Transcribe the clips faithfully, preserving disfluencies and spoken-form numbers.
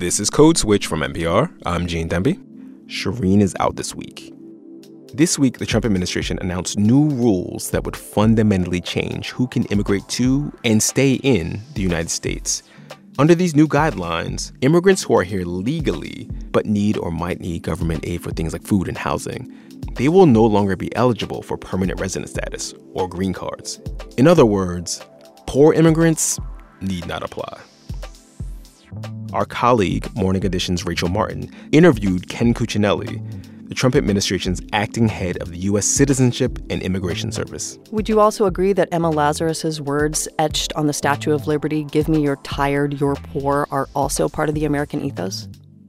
This is Code Switch from N P R. I'm Gene Demby. Shireen is out this week. This week, the Trump administration announced new rules that would fundamentally change who can immigrate to and stay in the United States. Under these new guidelines, immigrants who are here legally but need or might need government aid for things like food and housing, they will no longer be eligible for permanent resident status or green cards. In other words, poor immigrants need not apply. Our colleague, Morning Edition's Rachel Martin, interviewed Ken Cuccinelli, the Trump administration's acting head of the U S Citizenship and Immigration Service. Would you also agree that Emma Lazarus's words etched on the Statue of Liberty, "Give me your tired, your poor," are also part of the American ethos?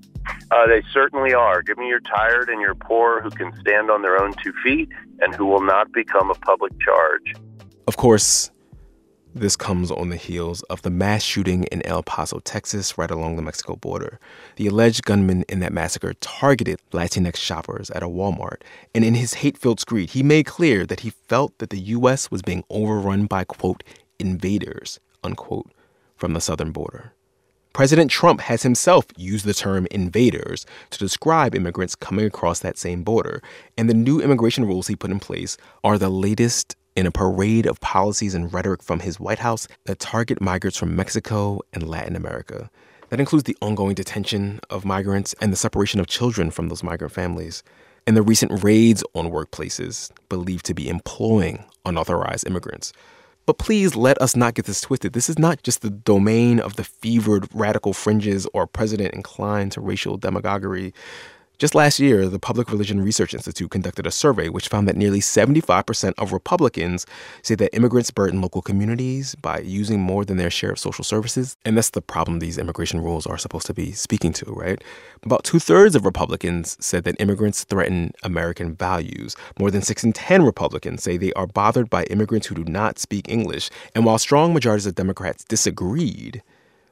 Uh, they certainly are. Give me your tired and your poor who can stand on their own two feet and who will not become a public charge. Of course, this comes on the heels of the mass shooting in El Paso, Texas, right along the Mexico border. The alleged gunman in that massacre targeted Latinx shoppers at a Walmart. And in his hate-filled screed, he made clear that he felt that the U S was being overrun by, quote, invaders, unquote, from the southern border. President Trump has himself used the term invaders to describe immigrants coming across that same border. And the new immigration rules he put in place are the latest in a parade of policies and rhetoric from his White House that target migrants from Mexico and Latin America. That includes the ongoing detention of migrants and the separation of children from those migrant families, and the recent raids on workplaces believed to be employing unauthorized immigrants. But please let us not get this twisted. This is not just the domain of the fevered radical fringes or a president inclined to racial demagoguery. Just last year, the Public Religion Research Institute conducted a survey which found that nearly seventy-five percent of Republicans say that immigrants burden local communities by using more than their share of social services. And that's the problem these immigration rules are supposed to be speaking to, right? About two-thirds of Republicans said that immigrants threaten American values. More than six in ten Republicans say they are bothered by immigrants who do not speak English. And while strong majorities of Democrats disagreed,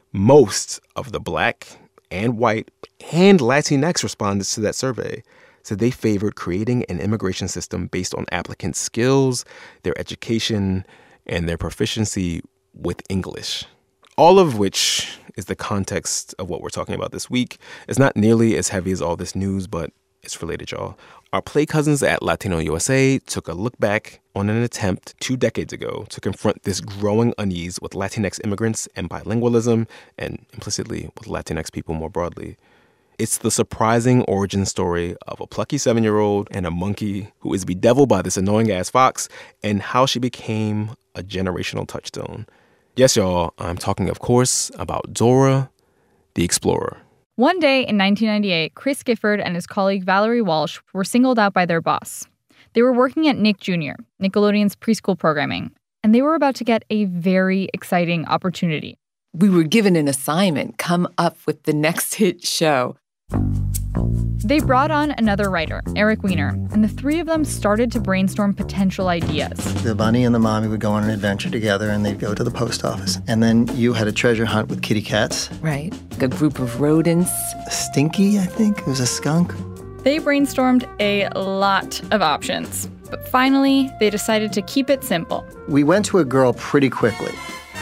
most of the Black and white and Latinx respondents to that survey said they favored creating an immigration system based on applicants' skills, their education, and their proficiency with English. All of which is the context of what we're talking about this week. It's not nearly as heavy as all this news, but it's related, y'all. Our Play cousins at Latino U S A took a look back on an attempt two decades ago to confront this growing unease with Latinx immigrants and bilingualism, and implicitly with Latinx people more broadly. It's the surprising origin story of a plucky seven-year-old and a monkey who is bedeviled by this annoying-ass fox, and how she became a generational touchstone. Yes, y'all, I'm talking, of course, about Dora the Explorer. One day in nineteen ninety-eight, Chris Gifford and his colleague Valerie Walsh were singled out by their boss. They were working at Nick Junior, Nickelodeon's preschool programming, and they were about to get a very exciting opportunity. We were given an assignment, come up with the next hit show. They brought on another writer, Eric Weiner, and the three of them started to brainstorm potential ideas. The bunny and the mommy would go on an adventure together, and they'd go to the post office. And then you had a treasure hunt with kitty cats. Right. A group of rodents. Stinky, I think. It was a skunk. They brainstormed a lot of options. But finally, they decided to keep it simple. We went to a girl pretty quickly.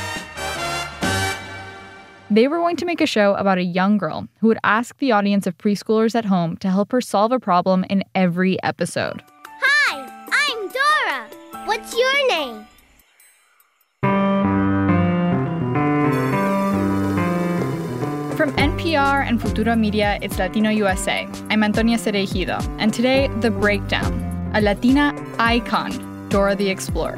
They were going to make a show about a young girl who would ask the audience of preschoolers at home to help her solve a problem in every episode. Hi, I'm Dora. What's your name? From N P R and Futura Media, it's Latino U S A. I'm Antonia Cereijido, and today, The Breakdown, a Latina icon, Dora the Explorer.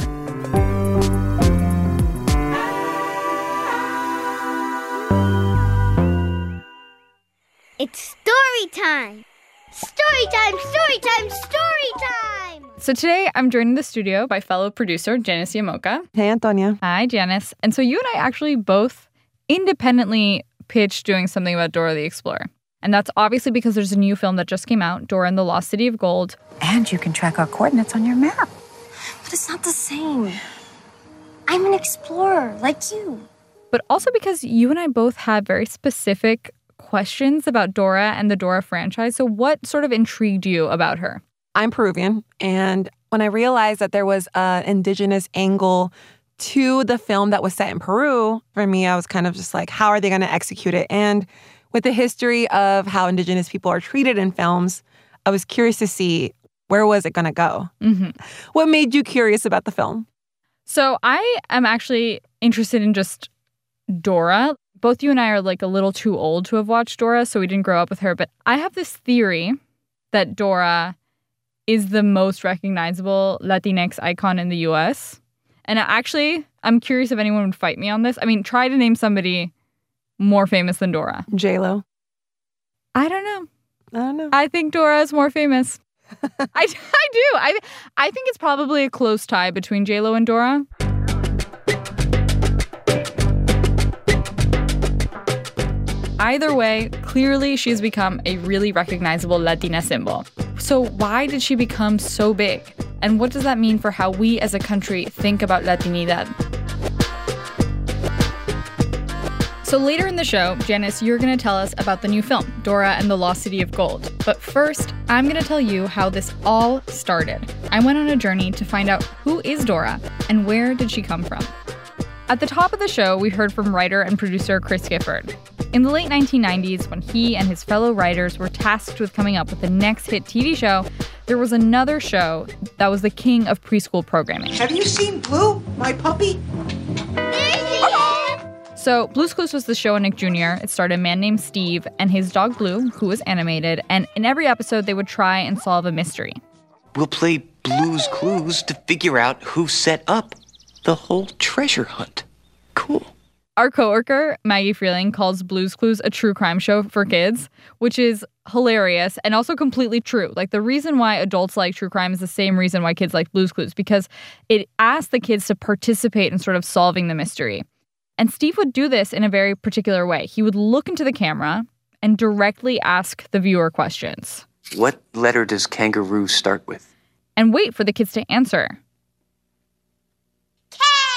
It's story time! Story time, story time, story time! So today, I'm joined in the studio by fellow producer Janice Yamoka. Hey, Antonia. Hi, Janice. And so you and I actually both independently pitched doing something about Dora the Explorer. And that's obviously because there's a new film that just came out, Dora and the Lost City of Gold. And you can track our coordinates on your map. But it's not the same. I'm an explorer, like you. But also because you and I both have very specific questions about Dora and the Dora franchise. So what sort of intrigued you about her? I'm Peruvian, and when I realized that there was an indigenous angle to the film that was set in Peru, for me, I was kind of just like, how are they going to execute it? And With the history of how Indigenous people are treated in films, I was curious to see where was it going to go? Mm-hmm. What made you curious about the film? So I am actually interested in just Dora. Both you and I are like a little too old to have watched Dora, so we didn't grow up with her. But I have this theory that Dora is the most recognizable Latinx icon in the U S. And actually, I'm curious if anyone would fight me on this. I mean, try to name somebody more famous than Dora. J-Lo. I don't know. I don't know. I think Dora is more famous. I, I do. I I think it's probably a close tie between J-Lo and Dora. Either way, clearly she's become a really recognizable Latina symbol. So why did she become so big? And what does that mean for how we as a country think about Latinidad? So later in the show, Janice, you're going to tell us about the new film, Dora and the Lost City of Gold. But first, I'm going to tell you how this all started. I went on a journey to find out who is Dora and where did she come from. At the top of the show, we heard from writer and producer Chris Gifford. In the late nineteen nineties, when he and his fellow writers were tasked with coming up with the next hit T V show, there was another show that was the king of preschool programming. Have you seen Blue, my puppy? So Blue's Clues was the show on Nick Junior It starred a man named Steve and his dog Blue, who was animated, and in every episode they would try and solve a mystery. We'll play Blue's Clues to figure out who set up the whole treasure hunt. Cool. Our coworker, Maggie Freeling, calls Blue's Clues a true crime show for kids, which is hilarious and also completely true. Like, the reason why adults like true crime is the same reason why kids like Blue's Clues, because it asks the kids to participate in sort of solving the mystery. And Steve would do this in a very particular way. He would look into the camera and directly ask the viewer questions. What letter does kangaroo start with? And wait for the kids to answer. K!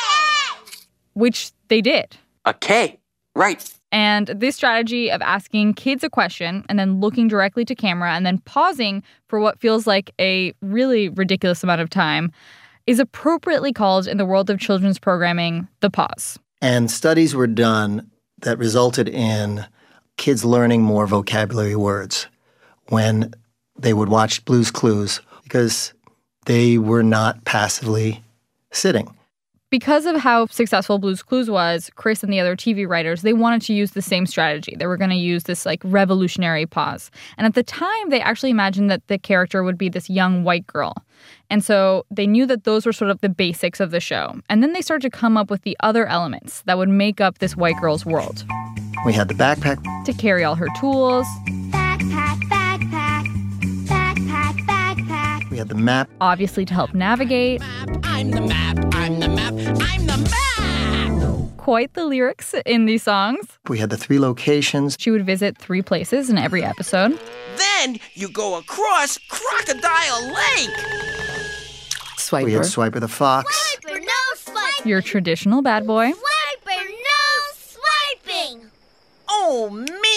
Which they did. A K, right. And this strategy of asking kids a question and then looking directly to camera and then pausing for what feels like a really ridiculous amount of time is appropriately called in the world of children's programming the pause. And studies were done that resulted in kids learning more vocabulary words when they would watch Blue's Clues because they were not passively sitting. Because of how successful Blue's Clues was, Chris and the other T V writers, they wanted to use the same strategy. They were going to use this like revolutionary pause. And at the time, they actually imagined that the character would be this young white girl. And so they knew that those were sort of the basics of the show. And then they started to come up with the other elements that would make up this white girl's world. We had the backpack. To carry all her tools. Backpack, backpack, backpack, backpack. We had the map. Obviously to help navigate. I'm the map, I'm the map, I'm the map! Quite the lyrics in these songs. We had the three locations. She would visit three places in every episode. Then you go across Crocodile Lake! Swiper. We had Swiper the fox. Swiper, no swiping! Your traditional bad boy. Swiper, no swiping! Oh,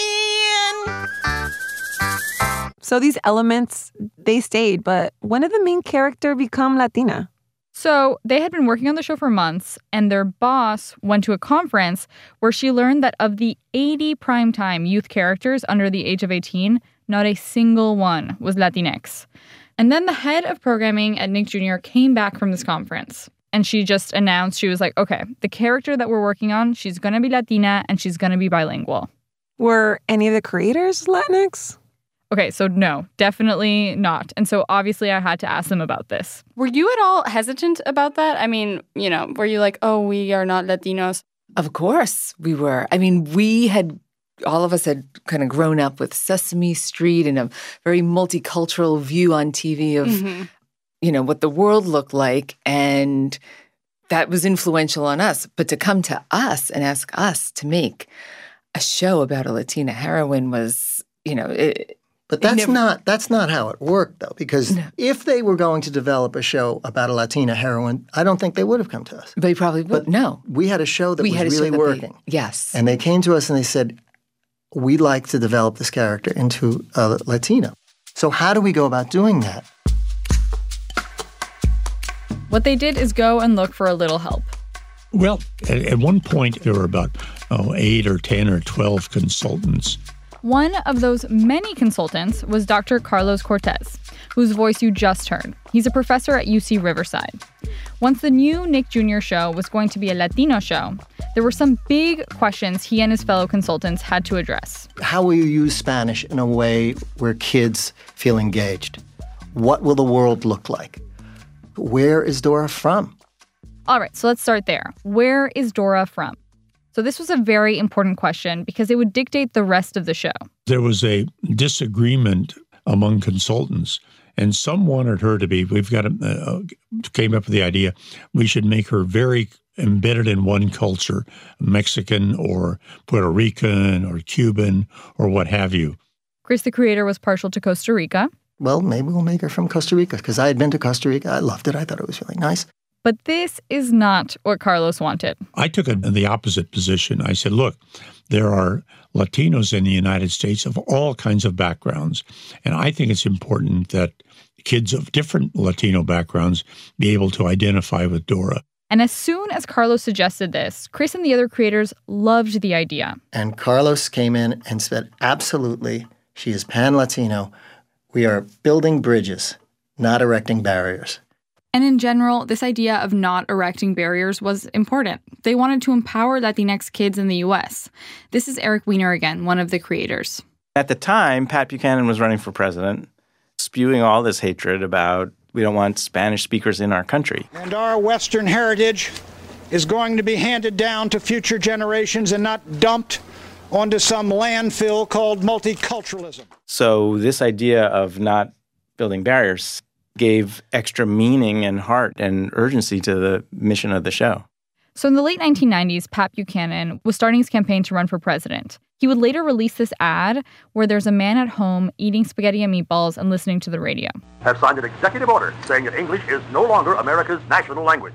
man! So these elements, they stayed, but when did the main character become Latina? So they had been working on the show for months, and their boss went to a conference where she learned that of the eighty primetime youth characters under the age of eighteen, not a single one was Latinx. And then the head of programming at Nick Junior came back from this conference, and she just announced, she was like, okay, the character that we're working on, she's going to be Latina, and she's going to be bilingual. Were any of the creators Latinx? Okay, so no, definitely not. And so obviously I had to ask them about this. Were you at all hesitant about that? I mean, you know, were you like, oh, we are not Latinos? Of course we were. I mean, we had, all of us had kind of grown up with Sesame Street and a very multicultural view on T V of, mm-hmm. you know, what the world looked like. And that was influential on us. But to come to us and ask us to make a show about a Latina heroine was, you know, it, But that's never, not that's not how it worked, though, because no. if they were going to develop a show about a Latina heroine, I don't think they would have come to us. They probably would. But no. We had a show that we was had a really show that working. They, yes. And they came to us and they said, we'd like to develop this character into a Latina. So how do we go about doing that? What they did is go and look for a little help. Well, at, at one point, there were about oh, eight or ten or twelve consultants One of those many consultants was Doctor Carlos Cortez, whose voice you just heard. He's a professor at U C Riverside. Once the new Nick Junior show was going to be a Latino show, there were some big questions he and his fellow consultants had to address. How will you use Spanish in a way where kids feel engaged? What will the world look like? Where is Dora from? All right, so let's start there. Where is Dora from? So this was a very important question because it would dictate the rest of the show. There was a disagreement among consultants, and some wanted her to be, we've got, a, uh, came up with the idea, we should make her very embedded in one culture, Mexican or Puerto Rican or Cuban or what have you. Chris, the creator, was partial to Costa Rica. Well, maybe we'll make her from Costa Rica, because I had been to Costa Rica. I loved it. I thought it was really nice. But this is not what Carlos wanted. I took a, the opposite position. I said, look, there are Latinos in the United States of all kinds of backgrounds, and I think it's important that kids of different Latino backgrounds be able to identify with Dora. And as soon as Carlos suggested this, Chris and the other creators loved the idea. And Carlos came in and said, absolutely, she is pan-Latino. We are building bridges, not erecting barriers. And in general, this idea of not erecting barriers was important. They wanted to empower Latinx kids in the U S. This is Eric Weiner again, one of the creators. At the time, Pat Buchanan was running for president, spewing all this hatred about we don't want Spanish speakers in our country. And our Western heritage is going to be handed down to future generations and not dumped onto some landfill called multiculturalism. So this idea of not building barriers gave extra meaning and heart and urgency to the mission of the show. So in the late nineteen nineties, Pat Buchanan was starting his campaign to run for president. He would later release this ad where there's a man at home eating spaghetti and meatballs and listening to the radio. Have signed an executive order saying that English is no longer America's national language.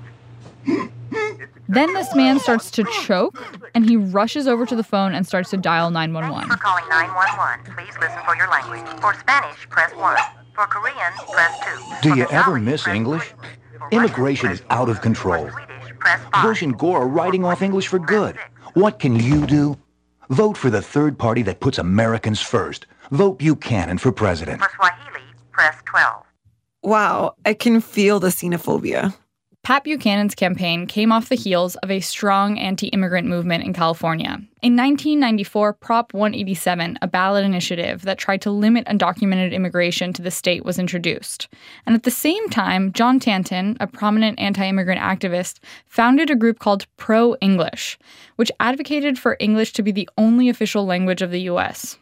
Then this man starts to choke, and he rushes over to the phone and starts to dial nine one one. Thank you for calling nine one one. Please listen for your language. For Spanish, press one. For Korean, press two. Do you ever miss English? Immigration is out of control. Bush and Gore are writing off English for good. What can you do? Vote for the third party that puts Americans first. Vote Buchanan for president. For Swahili, press twelve. Wow, I can feel the xenophobia. Pat Buchanan's campaign came off the heels of a strong anti-immigrant movement in California. In nineteen ninety-four, Prop one eighty-seven, a ballot initiative that tried to limit undocumented immigration to the state, was introduced. And at the same time, John Tanton, a prominent anti-immigrant activist, founded a group called Pro-English, which advocated for English to be the only official language of the U S.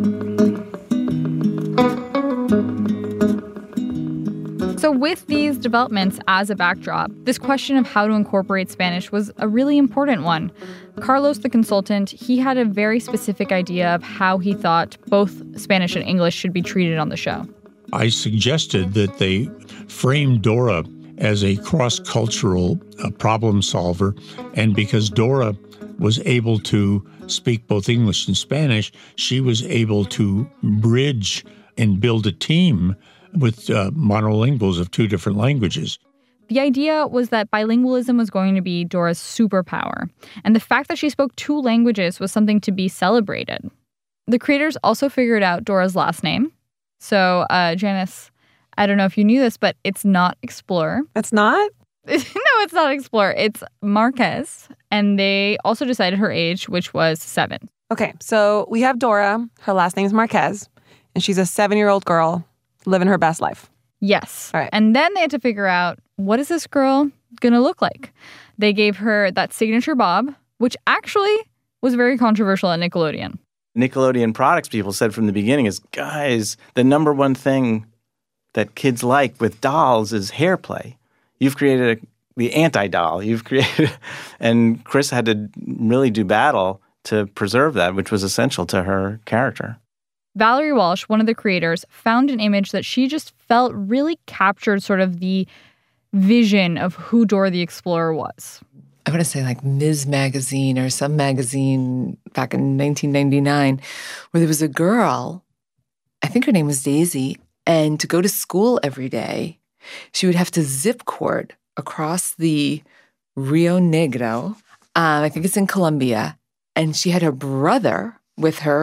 So with these developments as a backdrop, this question of how to incorporate Spanish was a really important one. Carlos, the consultant, he had a very specific idea of how he thought both Spanish and English should be treated on the show. I suggested that they frame Dora as a cross-cultural uh, problem solver, and because Dora was able to speak both English and Spanish, she was able to bridge and build a team with uh, monolinguals of two different languages. The idea was that bilingualism was going to be Dora's superpower, and the fact that she spoke two languages was something to be celebrated. The creators also figured out Dora's last name. So, uh, Janice, I don't know if you knew this, but it's not Explorer. It's not? No, it's not Explorer. It's Marquez, and they also decided her age, which was seven. Okay, so we have Dora. Her last name is Marquez, and she's a seven-year-old girl living her best life. Yes. All right. And then they had to figure out, what is this girl going to look like? They gave her that signature bob, which actually was very controversial at Nickelodeon. Nickelodeon products people said from the beginning is, guys, the number one thing that kids like with dolls is hair play. You've created a, the anti-doll. You've created, and Chris had to really do battle to preserve that, which was essential to her character. Valerie Walsh, one of the creators, found an image that she just felt really captured sort of the vision of who Dora the Explorer was. I want to say like Miz Magazine or some magazine back in nineteen ninety-nine, where there was a girl, I think her name was Daisy, and to go to school every day, she would have to zip cord across the Rio Negro. Um, I think it's in Colombia. And she had her brother with her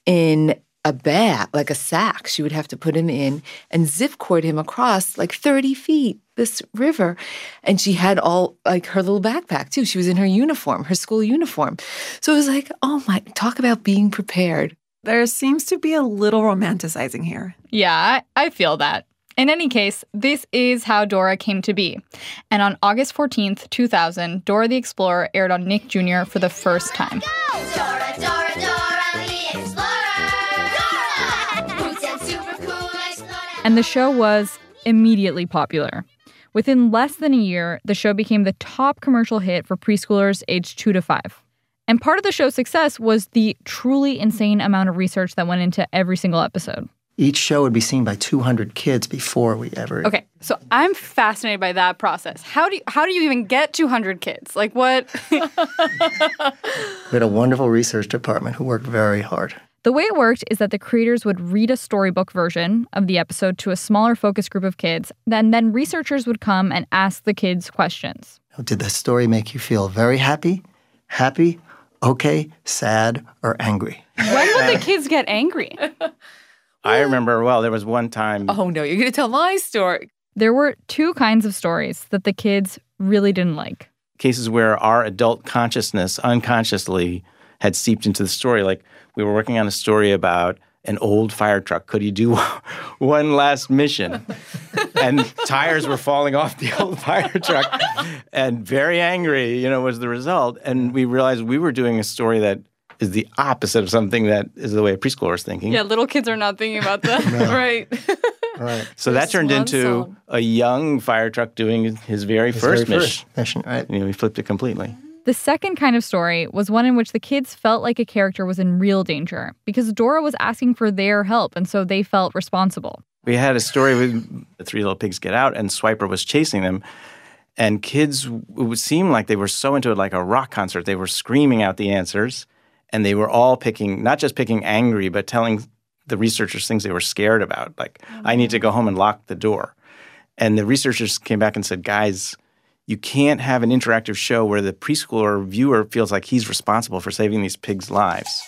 in a bag, like a sack. She would have to put him in and zip cord him across like thirty feet, this river. And she had all, like, her little backpack, too. She was in her uniform, her school uniform. So it was like, oh my, talk about being prepared. There seems to be a little romanticizing here. Yeah, I, I feel that. In any case, this is how Dora came to be. And on August fourteenth, two thousand, Dora the Explorer aired on Nick Junior for the first time. Dora, Dora, Dora the Explorer. Dora! Boots and super cool explorer. And the show was immediately popular. Within less than a year, the show became the top commercial hit for preschoolers aged two to five. And part of the show's success was the truly insane amount of research that went into every single episode. Each show would be seen by two hundred kids before we ever... Okay, so I'm fascinated by that process. How do you, how do you even get two hundred kids? Like, what? We had a wonderful research department who worked very hard. The way it worked is that the creators would read a storybook version of the episode to a smaller focus group of kids, and then researchers would come and ask the kids questions. Did the story make you feel very happy, happy, okay, sad, or angry? When would the kids get angry? I remember, well, there was one time... Oh, no, you're going to tell my story. There were two kinds of stories that the kids really didn't like. Cases where our adult consciousness unconsciously had seeped into the story. Like, we were working on a story about an old fire truck. Could he do one last mission? And tires were falling off the old fire truck. And very angry, you know, was the result. And we realized we were doing a story that is the opposite of something that is the way a preschooler is thinking. Yeah, little kids are not thinking about that. No. Right. Right. So that turned into song. a young fire truck doing his very His first very mission. first mission, right. You know, he flipped it completely. The second kind of story was one in which the kids felt like a character was in real danger because Dora was asking for their help, and so they felt responsible. We had a story with the three little pigs get out, and Swiper was chasing them. And kids, it would seem like they were so into it, like a rock concert. They were screaming out the answers, and they were all picking, not just picking angry, but telling the researchers things they were scared about. Like, mm-hmm. I need to go home and lock the door. And the researchers came back and said, guys, you can't have an interactive show where the preschooler viewer feels like he's responsible for saving these pigs' lives.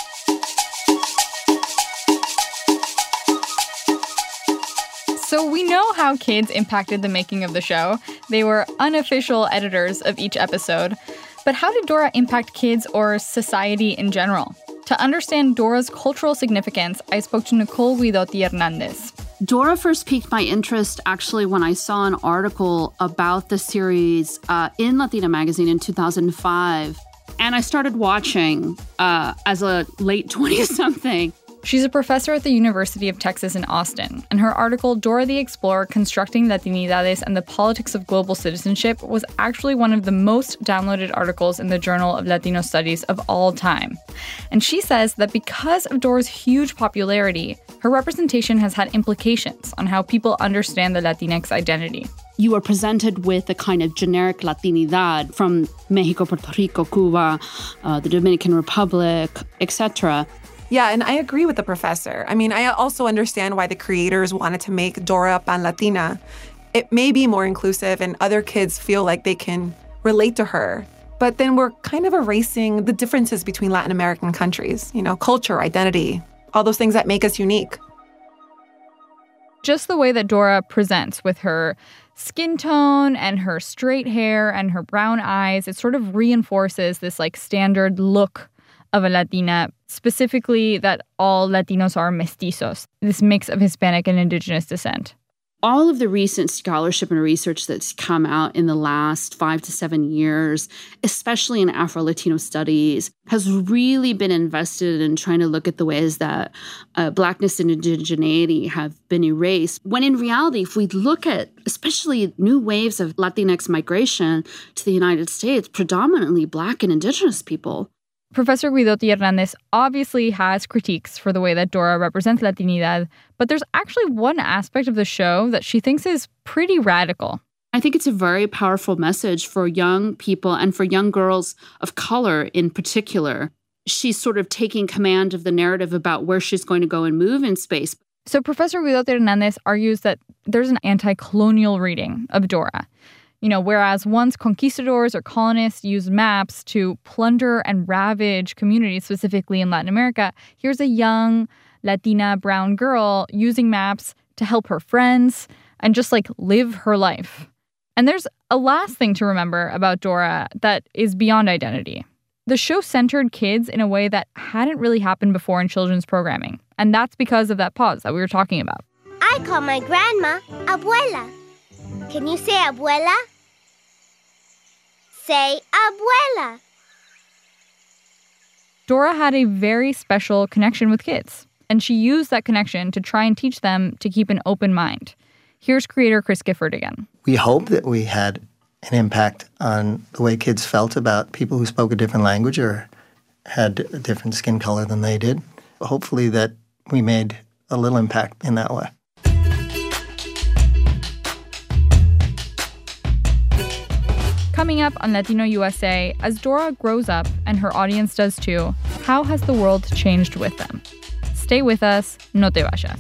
So we know how kids impacted the making of the show. They were unofficial editors of each episode. But how did Dora impact kids or society in general? To understand Dora's cultural significance, I spoke to Nicole Guidotti Hernandez. Dora first piqued my interest actually when I saw an article about the series uh, in Latina Magazine in two thousand five. And I started watching uh, as a late twenty-something. She's a professor at the University of Texas in Austin, and her article, Dora the Explorer, Constructing Latinidades and the Politics of Global Citizenship, was actually one of the most downloaded articles in the Journal of Latino Studies of all time. And she says that because of Dora's huge popularity, her representation has had implications on how people understand the Latinx identity. You are presented with a kind of generic Latinidad from Mexico, Puerto Rico, Cuba, uh, the Dominican Republic, et cetera. Yeah, and I agree with the professor. I mean, I also understand why the creators wanted to make Dora Pan Latina. It may be more inclusive and other kids feel like they can relate to her. But then we're kind of erasing the differences between Latin American countries, you know, culture, identity, all those things that make us unique. Just the way that Dora presents with her skin tone and her straight hair and her brown eyes, it sort of reinforces this like standard look of a Latina, specifically that all Latinos are mestizos, this mix of Hispanic and indigenous descent. All of the recent scholarship and research that's come out in the last five to seven years, especially in Afro-Latino studies, has really been invested in trying to look at the ways that uh, Blackness and indigeneity have been erased. When in reality, if we look at especially new waves of Latinx migration to the United States, predominantly Black and indigenous people. Professor Guidotti Hernandez obviously has critiques for the way that Dora represents Latinidad, but there's actually one aspect of the show that she thinks is pretty radical. I think it's a very powerful message for young people and for young girls of color in particular. She's sort of taking command of the narrative about where she's going to go and move in space. So Professor Guidotti Hernandez argues that there's an anti-colonial reading of Dora. You know, whereas once conquistadors or colonists used maps to plunder and ravage communities, specifically in Latin America, here's a young Latina brown girl using maps to help her friends and just like live her life. And there's a last thing to remember about Dora that is beyond identity. The show centered kids in a way that hadn't really happened before in children's programming. And that's because of that pause that we were talking about. I call my grandma abuela. Can you say abuela? Say abuela. Dora had a very special connection with kids, and she used that connection to try and teach them to keep an open mind. Here's creator Chris Gifford again. We hope that we had an impact on the way kids felt about people who spoke a different language or had a different skin color than they did. Hopefully that we made a little impact in that way. Coming up on Latino U S A, as Dora grows up and her audience does too, how has the world changed with them? Stay with us, no te vayas.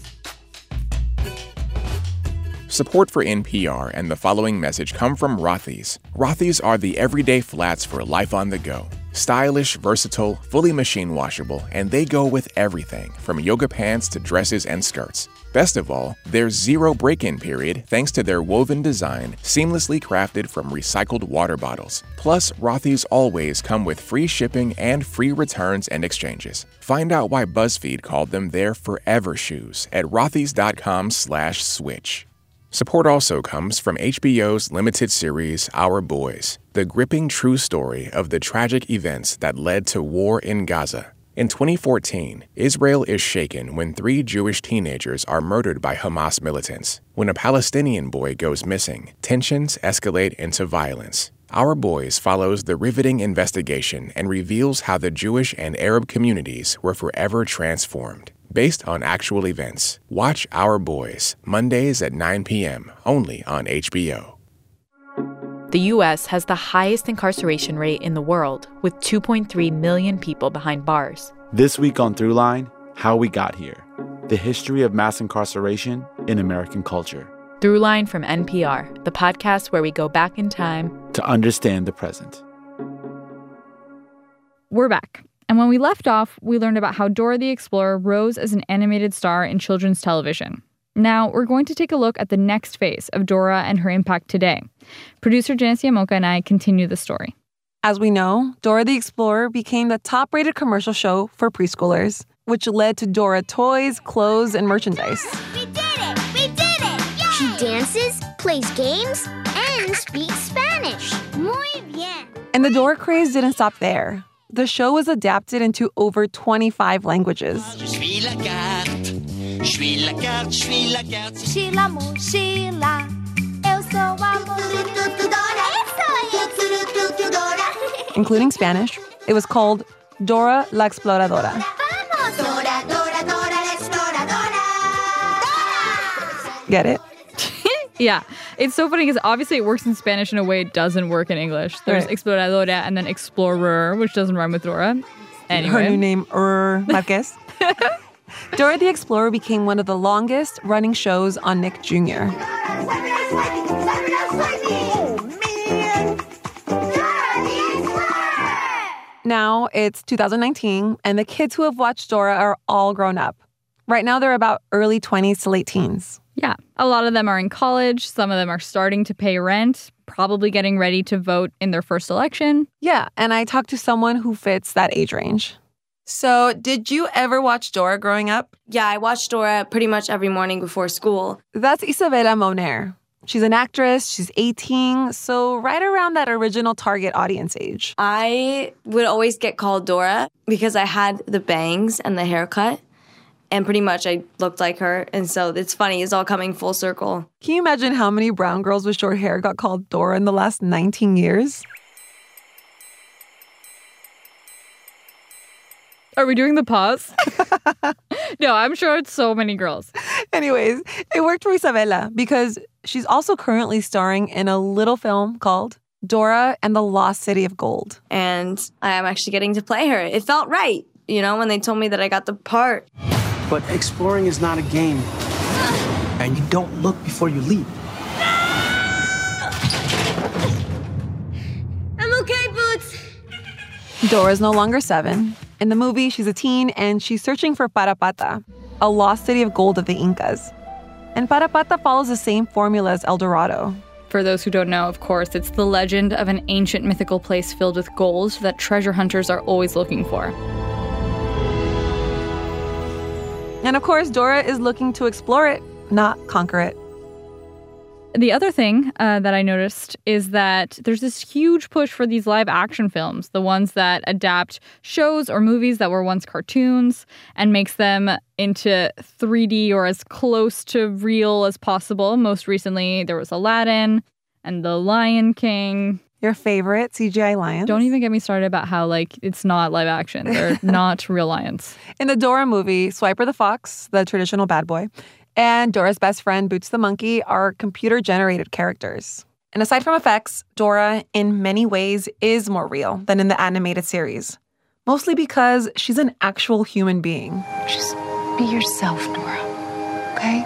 Support for N P R and the following message come from Rothy's. Rothy's are the everyday flats for life on the go. Stylish, versatile, fully machine washable, and they go with everything from yoga pants to dresses and skirts. Best of all, there's zero break-in period thanks to their woven design, seamlessly crafted from recycled water bottles. Plus, Rothy's always come with free shipping and free returns and exchanges. Find out why BuzzFeed called them their forever shoes at rothys.com slash switch. Support also comes from H B O's limited series Our Boys, the gripping true story of the tragic events that led to war in Gaza. In twenty fourteen, Israel is shaken when three Jewish teenagers are murdered by Hamas militants. When a Palestinian boy goes missing, tensions escalate into violence. Our Boys follows the riveting investigation and reveals how the Jewish and Arab communities were forever transformed. Based on actual events, watch Our Boys, Mondays at nine p.m., only on H B O. The U S has the highest incarceration rate in the world, with two point three million people behind bars. This week on Throughline, How We Got Here, the history of mass incarceration in American culture. Throughline from N P R, the podcast where we go back in time to understand the present. We're back. And when we left off, we learned about how Dora the Explorer rose as an animated star in children's television. Now, we're going to take a look at the next phase of Dora and her impact today. Producer Genesia Mocha and I continue the story. As we know, Dora the Explorer became the top-rated commercial show for preschoolers, which led to Dora toys, clothes, and merchandise. We did it! We did it! Yay! She dances, plays games, and speaks Spanish. Muy bien. And the Dora craze didn't stop there. The show was adapted into over twenty-five languages. Sheila mochila, eu sou a Dora. Including Spanish. It was called Dora la Exploradora. Vamos, Dora, Dora, Dora la Exploradora. Dora! Get it? Yeah. It's so funny because obviously it works in Spanish in a way it doesn't work in English. There's right. Exploradora and then Explorer, which doesn't rhyme with Dora. Anyway. Her new name, Er Marquez. Dora the Explorer became one of the longest running shows on Nick Junior Now it's two thousand nineteen, and the kids who have watched Dora are all grown up. Right now, they're about early twenties to late teens. Yeah. A lot of them are in college. Some of them are starting to pay rent, probably getting ready to vote in their first election. Yeah, and I talked to someone who fits that age range. So, did you ever watch Dora growing up? Yeah, I watched Dora pretty much every morning before school. That's Isabela Moner. She's an actress, she's eighteen, so right around that original target audience age. I would always get called Dora because I had the bangs and the haircut. And pretty much I looked like her. And so it's funny, it's all coming full circle. Can you imagine how many brown girls with short hair got called Dora in the last nineteen years? Are we doing the pause? No, I'm sure it's so many girls. Anyways, it worked for Isabela because she's also currently starring in a little film called Dora and the Lost City of Gold. And I am actually getting to play her. It felt right, you know, when they told me that I got the part. But exploring is not a game. And you don't look before you leap. Dora's no longer seven. In the movie, she's a teen and she's searching for Parapata, a lost city of gold of the Incas. And Parapata follows the same formula as El Dorado. For those who don't know, of course, it's the legend of an ancient mythical place filled with gold that treasure hunters are always looking for. And of course, Dora is looking to explore it, not conquer it. The other thing uh, that I noticed is that there's this huge push for these live action films, the ones that adapt shows or movies that were once cartoons and makes them into three D or as close to real as possible. Most recently, there was Aladdin and The Lion King. Your favorite C G I lions? Don't even get me started about how, like, it's not live action. They're not real lions. In the Dora movie, Swiper the fox, the traditional bad boy, and Dora's best friend, Boots the monkey, are computer-generated characters. And aside from effects, Dora, in many ways, is more real than in the animated series. Mostly because she's an actual human being. Just be yourself, Dora. Okay?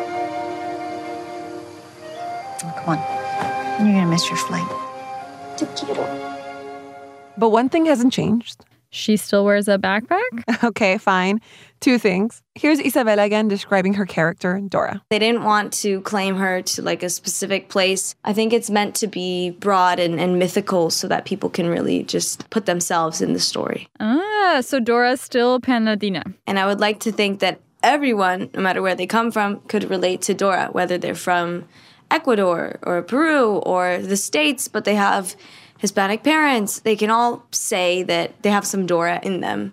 Oh, come on. You're gonna miss your flight. Te quiero. But one thing hasn't changed. She still wears a backpack? Okay, fine. Two things. Here's Isabela again describing her character, Dora. They didn't want to claim her to like a specific place. I think it's meant to be broad and, and mythical so that people can really just put themselves in the story. Ah, so Dora's still pan-Latina. And I would like to think that everyone, no matter where they come from, could relate to Dora, whether they're from Ecuador or Peru or the States, but they have Hispanic parents. They can all say that they have some Dora in them.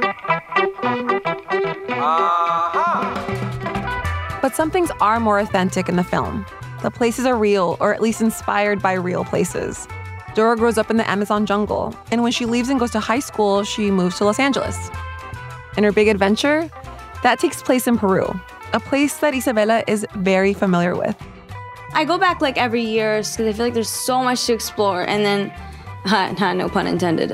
But some things are more authentic in the film. The places are real, or at least inspired by real places. Dora grows up in the Amazon jungle, and when she leaves and goes to high school, she moves to Los Angeles. And her big adventure? That takes place in Peru, a place that Isabela is very familiar with. I go back like every year because I feel like there's so much to explore, and then, uh, no pun intended.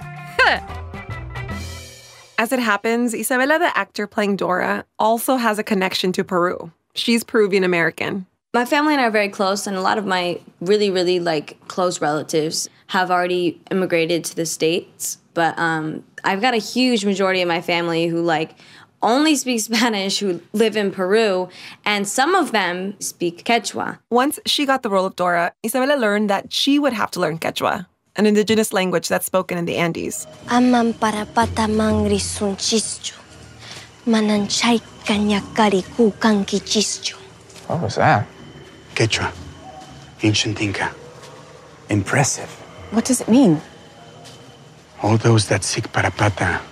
As it happens, Isabela, the actor playing Dora, also has a connection to Peru. She's Peruvian American. My family and I are very close, and a lot of my really, really like close relatives have already immigrated to the States. But um, I've got a huge majority of my family who like only speak Spanish, who live in Peru, and some of them speak Quechua. Once she got the role of Dora, Isabela learned that she would have to learn Quechua, an indigenous language that's spoken in the Andes. Amam parapata mangri sunchistu. Mananchay kanyakari kukanki chistu. What was that? Quechua. Ancient Inca. Impressive. What does it mean? All those that seek Parapata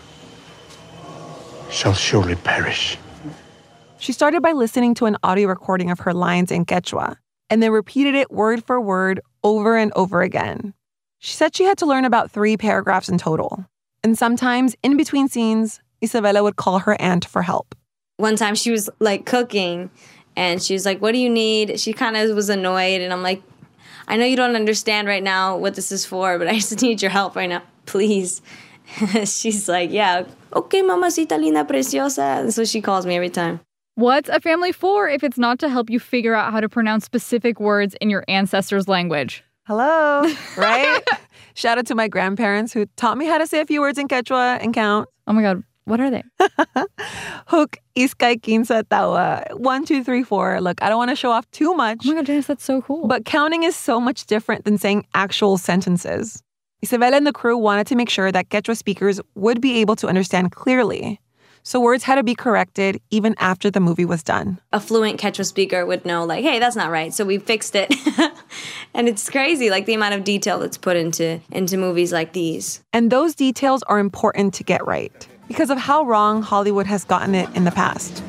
shall surely perish. She started by listening to an audio recording of her lines in Quechua, and then repeated it word for word over and over again. She said she had to learn about three paragraphs in total. And sometimes, in between scenes, Isabela would call her aunt for help. One time she was like cooking, and she was like, what do you need? She kind of was annoyed, and I'm like, I know you don't understand right now what this is for, but I just need your help right now, please. She's like, yeah, okay, mamacita linda preciosa. That's what she calls me every time. What's a family for if it's not to help you figure out how to pronounce specific words in your ancestors' language? Hello, right? Shout out to my grandparents who taught me how to say a few words in Quechua and count. Oh my God, what are they? Hook, iskay, quince, tawa. One, two, three, four. Look, I don't want to show off too much. Oh my God, Janice, that's so cool. But counting is so much different than saying actual sentences. Isabela and the crew wanted to make sure that Quechua speakers would be able to understand clearly. So words had to be corrected even after the movie was done. A fluent Quechua speaker would know, like, hey, that's not right. So we fixed it. And it's crazy, like the amount of detail that's put into, into movies like these. And those details are important to get right because of how wrong Hollywood has gotten it in the past.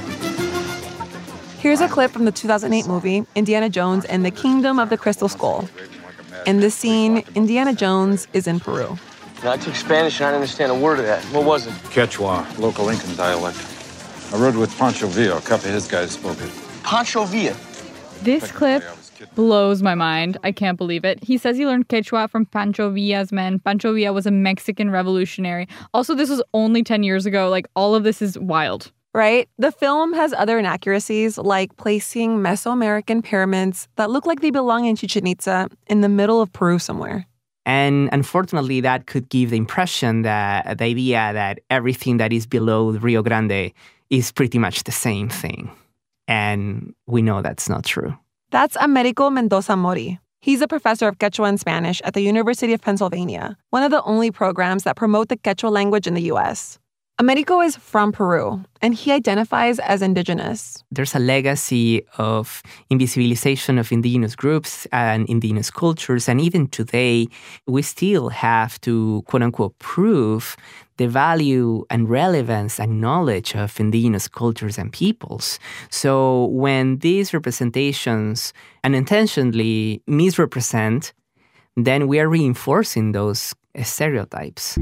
Here's a clip from the two thousand eight movie, Indiana Jones and the Kingdom of the Crystal Skull. In this scene, Indiana Jones is in Peru. Now, I took Spanish and I didn't understand a word of that. What was it? Quechua, local Incan dialect. I rode with Pancho Villa. A couple of his guys spoke it. Pancho Villa? This clip blows my mind. I can't believe it. He says he learned Quechua from Pancho Villa's men. Pancho Villa was a Mexican revolutionary. Also, this was only ten years ago. Like, all of this is wild. Right? The film has other inaccuracies, like placing Mesoamerican pyramids that look like they belong in Chichen Itza in the middle of Peru somewhere. And unfortunately, that could give the impression that the idea that everything that is below Rio Grande is pretty much the same thing. And we know that's not true. That's Americo Mendoza Mori. He's a professor of Quechua and Spanish at the University of Pennsylvania, one of the only programs that promote the Quechua language in the U S. Americo is from Peru, and he identifies as indigenous. There's a legacy of invisibilization of indigenous groups and indigenous cultures, and even today, we still have to, quote-unquote, prove the value and relevance and knowledge of indigenous cultures and peoples. So when these representations unintentionally misrepresent, then we are reinforcing those stereotypes.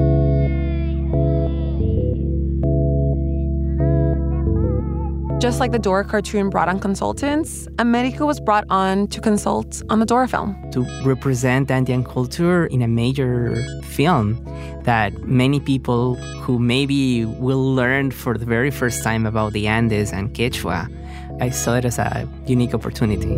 Just like the Dora cartoon brought on consultants, Americo was brought on to consult on the Dora film. To represent Andean culture in a major film that many people who maybe will learn for the very first time about the Andes and Quechua, I saw it as a unique opportunity.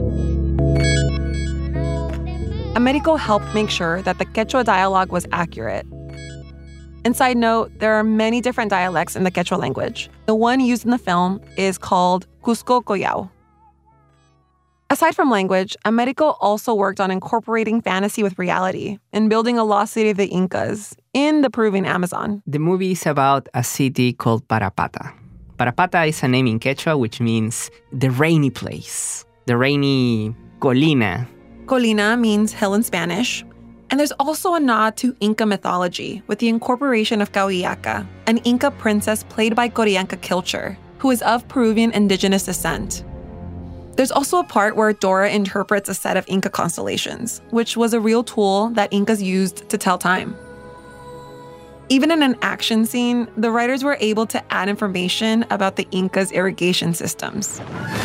Americo helped make sure that the Quechua dialogue was accurate. And side note, there are many different dialects in the Quechua language. The one used in the film is called Cusco Collao. Aside from language, Americo also worked on incorporating fantasy with reality and building a lost city of the Incas in the Peruvian Amazon. The movie is about a city called Parapata. Parapata is a name in Quechua, which means the rainy place, the rainy colina. Colina means hill in Spanish. And there's also a nod to Inca mythology with the incorporation of Cahuillaca, an Inca princess played by Corianca Kilcher, who is of Peruvian indigenous descent. There's also a part where Dora interprets a set of Inca constellations, which was a real tool that Incas used to tell time. Even in an action scene, the writers were able to add information about the Incas' irrigation systems.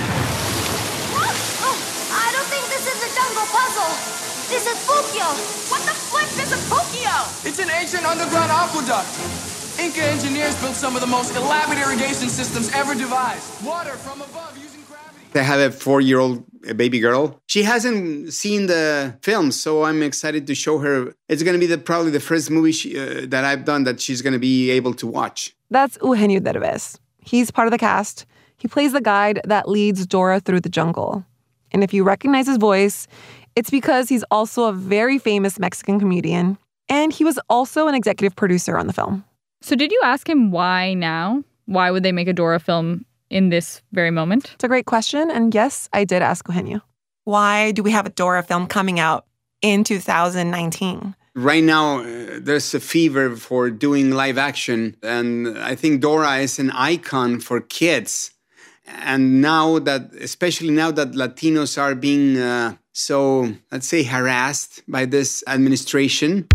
This is Fukio! What the flip is a Fukio? It's an ancient underground aqueduct. Inca engineers built some of the most elaborate irrigation systems ever devised. Water from above using gravity. They have a four-year-old baby girl. She hasn't seen the film, so I'm excited to show her. It's going to be the, probably the first movie she, uh, that I've done that she's going to be able to watch. That's Eugenio Derbez. He's part of the cast. He plays the guide that leads Dora through the jungle. And if you recognize his voice, it's because he's also a very famous Mexican comedian, and he was also an executive producer on the film. So did you ask him why now? Why would they make a Dora film in this very moment? It's a great question, and yes, I did ask Eugenio. Why do we have a Dora film coming out in two thousand nineteen? Right now, uh, there's a fever for doing live action, and I think Dora is an icon for kids. And now that, especially now that Latinos are being uh, so, let's say, harassed by this administration.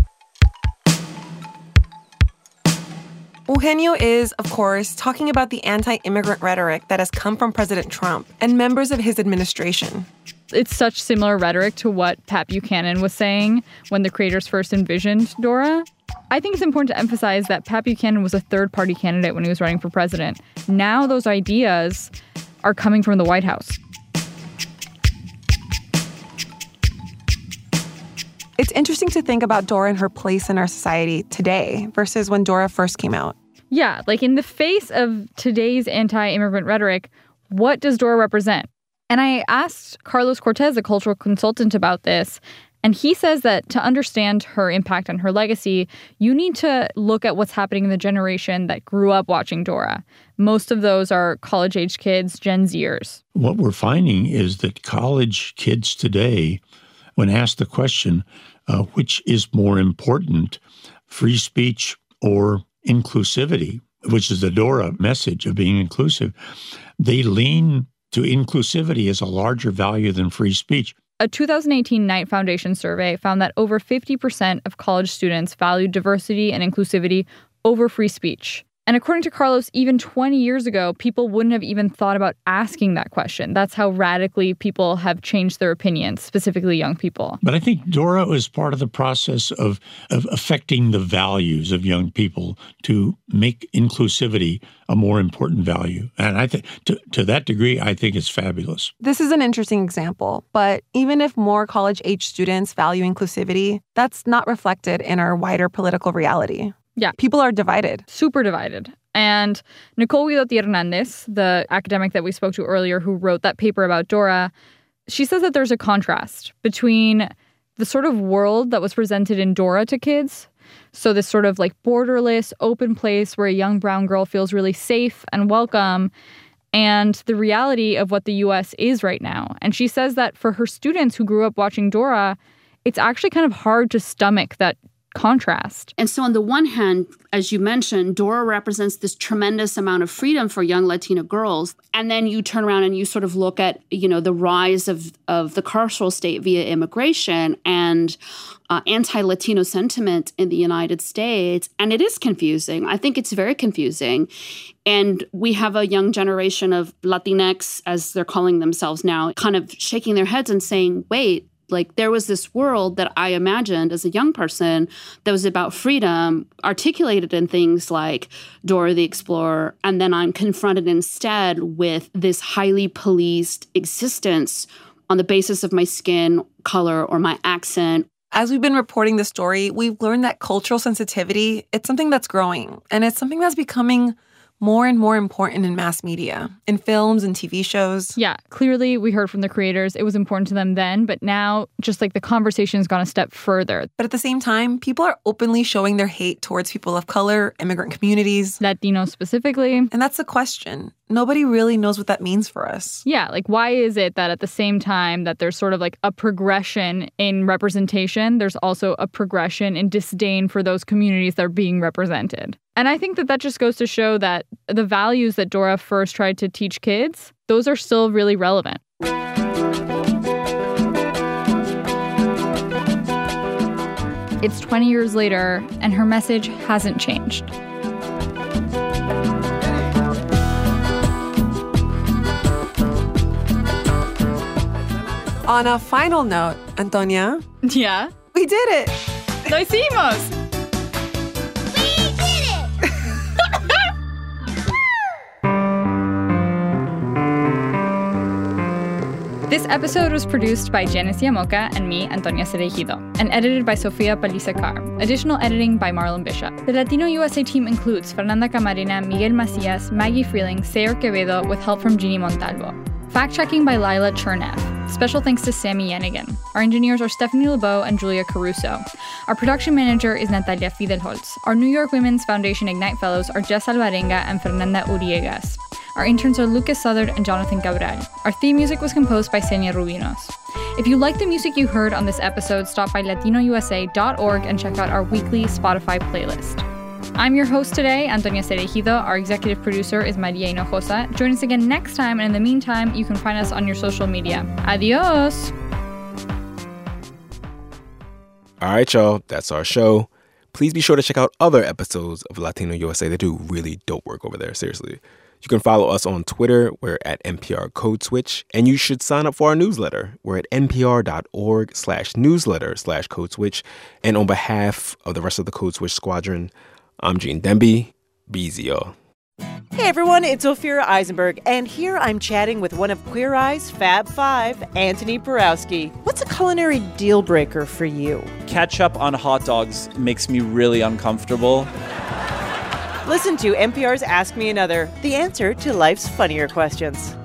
Eugenio is, of course, talking about the anti-immigrant rhetoric that has come from President Trump and members of his administration. It's such similar rhetoric to what Pat Buchanan was saying when the creators first envisioned Dora. I think it's important to emphasize that Pat Buchanan was a third-party candidate when he was running for president. Now those ideas are coming from the White House. It's interesting to think about Dora and her place in our society today versus when Dora first came out. Yeah, like in the face of today's anti-immigrant rhetoric, what does Dora represent? And I asked Carlos Cortez, a cultural consultant, about this, and he says that to understand her impact and her legacy, you need to look at what's happening in the generation that grew up watching Dora. Most of those are college-age kids, Gen Zers. What we're finding is that college kids today, when asked the question, uh, which is more important, free speech or inclusivity, which is the Dora message of being inclusive, they lean to inclusivity as a larger value than free speech. A two thousand eighteen Knight Foundation survey found that over fifty percent of college students valued diversity and inclusivity over free speech. And according to Carlos, even twenty years ago, people wouldn't have even thought about asking that question. That's how radically people have changed their opinions, specifically young people. But I think Dora was part of the process of, of affecting the values of young people to make inclusivity a more important value. And I think to, to that degree, I think it's fabulous. This is an interesting example, but even if more college-age students value inclusivity, that's not reflected in our wider political reality. Yeah. People are divided. Super divided. And Nicole Guidotti Hernandez, the academic that we spoke to earlier who wrote that paper about Dora, she says that there's a contrast between the sort of world that was presented in Dora to kids, so this sort of like borderless, open place where a young brown girl feels really safe and welcome, and the reality of what the U S is right now. And she says that for her students who grew up watching Dora, it's actually kind of hard to stomach that contrast. And so on the one hand, as you mentioned, Dora represents this tremendous amount of freedom for young Latina girls. And then you turn around and you sort of look at, you know, the rise of, of the carceral state via immigration and uh, anti-Latino sentiment in the United States. And it is confusing. I think it's very confusing. And we have a young generation of Latinx, as they're calling themselves now, kind of shaking their heads and saying, wait, like there was this world that I imagined as a young person that was about freedom, articulated in things like Dora the Explorer, and then I'm confronted instead with this highly policed existence on the basis of my skin color or my accent. As we've been reporting the story, we've learned that cultural sensitivity, it's something that's growing, and it's something that's becoming more and more important in mass media, in films and T V shows. Yeah, clearly we heard from the creators. It was important to them then, but now just like the conversation's gone a step further. But at the same time, people are openly showing their hate towards people of color, immigrant communities. Latinos specifically. And that's the question. Nobody really knows what that means for us. Yeah, like why is it that at the same time that there's sort of like a progression in representation, there's also a progression in disdain for those communities that are being represented? And I think that that just goes to show that the values that Dora first tried to teach kids, those are still really relevant. It's twenty years later, and her message hasn't changed. On a final note, Antonia. Yeah? We did it! ¡Lo hicimos! This episode was produced by Genesia Moca and me, Antonia Cereijido, and edited by Sofia Paliza Carr. Additional editing by Marlon Bishop. The Latino U S A team includes Fernanda Camarena, Miguel Macias, Maggie Freeling, Sayer Quevedo, with help from Jeannie Montalvo. Fact-checking by Lila Chernev. Special thanks to Sammy Yenigan. Our engineers are Stephanie Lebeau and Julia Caruso. Our production manager is Natalia Fidelholtz. Our New York Women's Foundation Ignite Fellows are Jess Alvarenga and Fernanda Uriegas. Our interns are Lucas Southard and Jonathan Cabral. Our theme music was composed by Senia Rubinos. If you like the music you heard on this episode, stop by latino u s a dot org and check out our weekly Spotify playlist. I'm your host today, Antonia Cereijido. Our executive producer is Maria Hinojosa. Join us again next time, and in the meantime, you can find us on your social media. Adios! All right, y'all, that's our show. Please be sure to check out other episodes of Latino U S A. They do really dope work over there, seriously. You can follow us on Twitter. We're at N P R Code Switch. And you should sign up for our newsletter. We're at npr.org slash newsletter slash Code Switch. And on behalf of the rest of the Code Switch squadron, I'm Gene Demby. Be easy, y'all. Hey everyone, it's Ophira Eisenberg, and here I'm chatting with one of Queer Eye's Fab Five, Anthony Borowski. What's a culinary deal breaker for you? Ketchup on hot dogs makes me really uncomfortable. Listen to N P R's Ask Me Another, the answer to life's funnier questions.